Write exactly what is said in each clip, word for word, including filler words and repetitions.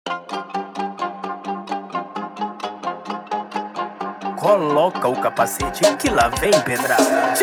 Coloca o capacete que lá vem pedrada.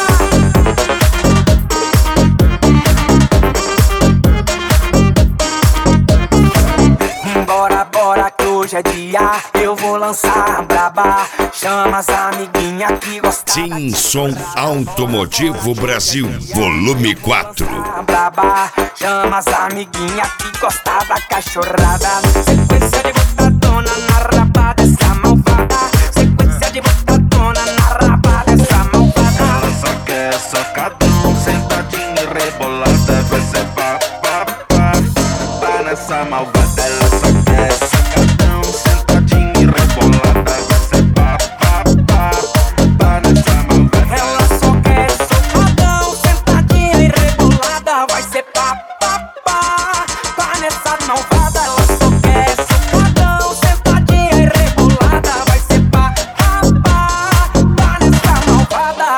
Bora, bora que hoje é dia, eu vou lançar a braba. Chama as amiguinhas que gostam. Sim, Som Automotivo Brasil, volume quatro. Braba, chama as amiguinhas que gostam da cachorrada. Sequência de botadona na raba dessa malvada. Sequência de botadona na raba dessa malvada. Ela só quer socadão, sentadinha e rebolada. Vai ser pá, pá, pá, pá nessa malvada. Ela só quer socadão, sentadinha e rebolada. Vai ser pá, pá, pá, pá nessa malvada. Ela só quer socadão, sentadinha e rebolada. Vai ser pá, pá, pá, pá nessa malvada. Ela só quer socadão, sentadinha e rebolada. Vai ser pá, pá, pá, pá nessa malvada.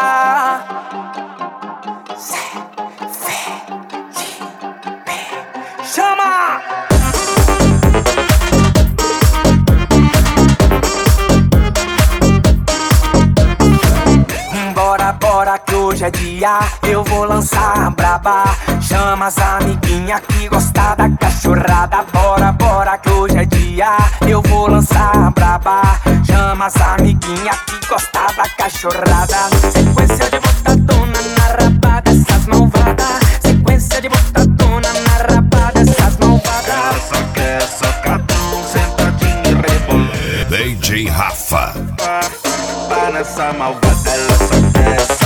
Chama! Bora, bora que hoje é dia, eu vou lançar a braba. Chama as amiguinhas que gostam da cachorrada. Bora, bora que hoje é dia, eu vou lançar a braba. Chama as amiguinhas que gostam da cachorrada. Sequência de botadona na raba dessas malvadas. Sequência de botadona na raba dessas malvadas. Ela só quer socadão, sentadinha e rebolada. D J Rafa. Pá, pá nessa malvada. Ela só quer